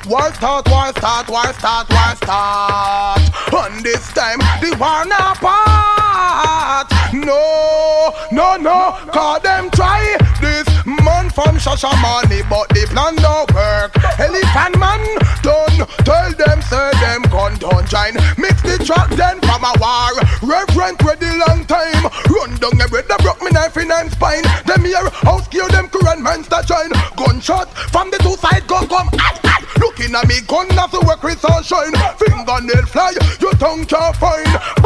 War start, war start, war start, war start. And this time the war not part. No, no, no, cause them try this man from Shashamane, but the plan don't work. Elephant man, don't tell them, say them gun don't join. Mix the track then from a war. Reverend ready long time. Run down the bread that broke me knife in I'm spine. Them here, house kill them current monster join. Gunshot from the two side gun come. Looking at me gun as the work with sunshine. Fingernail fly, your tongue can't find.